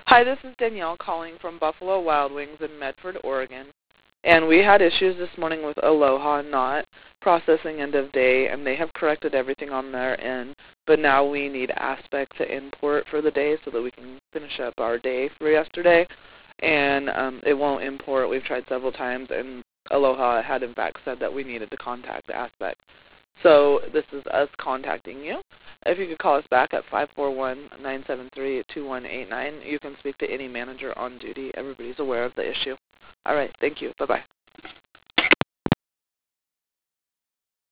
Hi, this is Danielle calling from Buffalo Wild Wings in Medford, Oregon. And we had issues this morning with Aloha not processing end of day, and they have corrected everything on their end. But now we need Aspect to import for the day so that we can finish up our day for yesterday. And it won't import. We've tried several times, and Aloha had in fact said that we needed to contact Aspect. So this is us contacting you. If you could call us back at 541-973-2189, you can speak to any manager on duty. Everybody's aware of the issue. All right, thank you. Bye-bye.